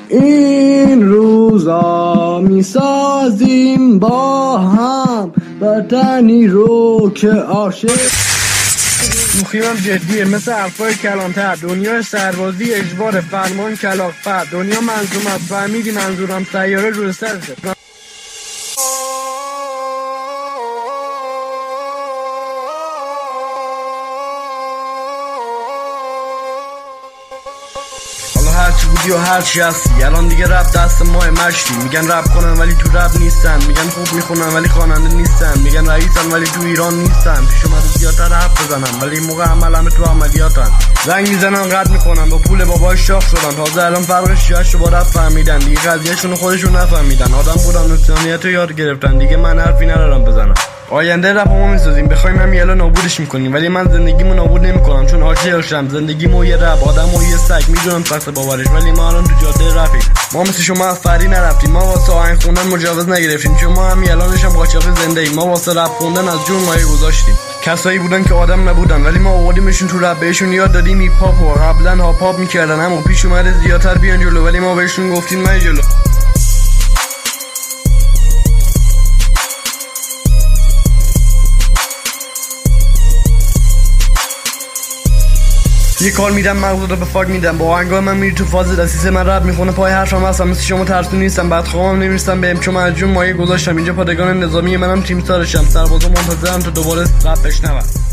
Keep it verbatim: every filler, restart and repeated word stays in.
این روزا میسازیم با هم وطنی رو که عاشق. مخیمم جدیه مثل حرفای کلانتر. دنیا سربازی اجبار فرمان کلاغ‌فر. دنیا منظومت فهمیدی منظورم سیاره رو سرشه. هرچی بودی و هرچی هستی الان دیگه رپ دست ماه مشتی. میگن رپ کنن ولی تو رپ نیستن، میگن خوب میخونن ولی خواننده نیستن، میگن رئیسن ولی تو ایران نیستن. پیش اومده زیادتر رپ بزنن ولی موقع عمل همه تو عملیاتن. زنگ میزنن قد میکنن با پول باباش شاخ شدن. تازه الان فرق شیعش رو با رپ فهمیدن. دیگه قضیهشون خودشون نفهمیدن. آدم بودن انسانیت رو یاد گرفتن. دیگه من حرفی ندارم بزنم. آینده رپ ما میسازیم بخوایم هم یلا نابودش میکنیم، ولی من زندگیمو نابود نمیکنم چون عاشقشم. زندگیمو یه رپ آدمو یه سگ. میدونم سخت باورش ولی ما الان تو جاده رپیم. ما مثل شما از فری نرفتیم. ما واسه آهنگ خوندن مجوز نگرفتیم چون ما هم الانش هم قاچاق زنده ایم. ما واسه رپ خوندن از جون مایه گذاشتیم. کسایی بودن که آدم نبودن ولی ما آوردیمشون تو رپ. بهشون یاد دادیم هیپ هاپ و قبلا هاپ هاپ میکردن اما پیش اومده زیادتر بیان جلو ولی ما بهشون گفتیم نه جلو. یه کار میدم مغزو رو به فاک میدم. با آهنگای من میری تو فاز دسیسه. من رپ میخونه پای حرفم هستم. مثل شما ترسو نیستم. بعد خوابم نمیرسم بهم چون من از جون مایه گذاشتم. اینجا پادگان نظامی منم تیم سارشم. سربازا منتظرم تا دوباره رپ بشنون.